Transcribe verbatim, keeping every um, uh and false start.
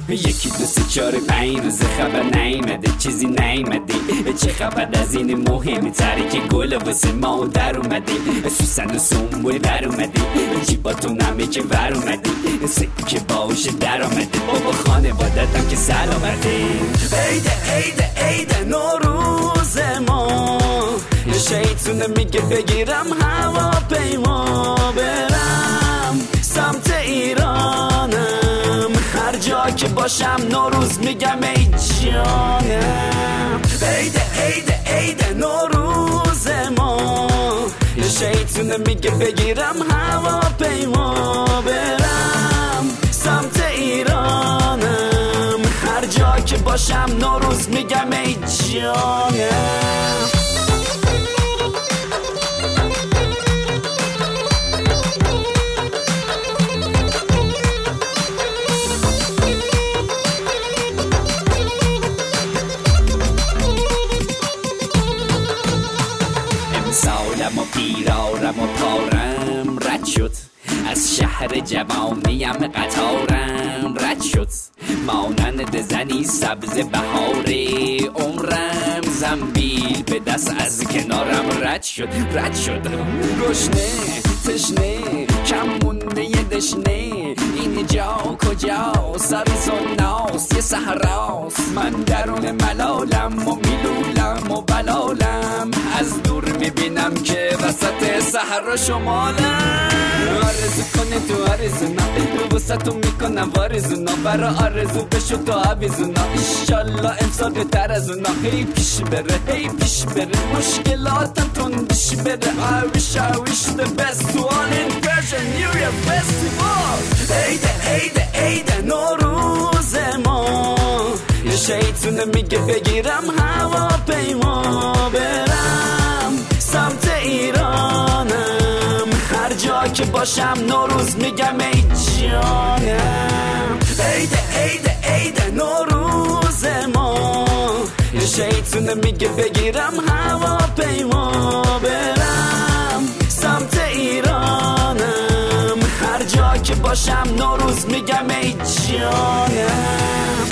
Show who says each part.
Speaker 1: یکی دو سه چهار پنج روز خبر نیمده، چیزی نیمده. چه خبر از این مهمی تره که گل واسه ما در اومده، سوسن و سنبول در اومده، جیباتون همه که ور اومده، سکه باشه در آمده، بابا خانوادتم که سلامته. عیده عیده عیده نوروز ما، شیطونه میگه بگیرم هواپیما برم سمت ایرانم، هر جا که باشم نوروز میگم ای جانم. عیده عیده عیده نوروز ما، شیطونه میگه بگیرم هواپیما برم سمت ایرانم، هر جا که باشم نوروز میگم ای جانم. سالم و پیرارم و پارم رد شد، از شهر جوانیم قطارم رد شد، مانند زنی سبز بهاره عمرم، زنبیل به دست از کنارم رد شد رد شد. گشنه تشنه کم مونده یه دشنه، این جا کجا سریزوناست یه صحراست، من درون ملالم و میلولم و بلالم، از دور میبینم که وسط صحرا شمالم. آرزو کنه تو آرزونا، وسطو میکنم وارزونا، برا آرزو بشو تو عویزونا، ایشالله امسال بهتر از اونا، هی پیش بره هی پیش بره، مشکلاتم تندش بره. I wish I wish the best to all in Persian New Year Festival. عیده عیده عیده نوروز ما، شیطونه میگه بگیرم هواپیما برم سمت ایرانم، هر جا که باشم نوروز میگم ای جانم. عیده عیده عیده نوروز ما، شیطونه میگه بگیرم هواپیما برم سمت ایرانم، هر جا که باشم نوروز میگم ای جانم.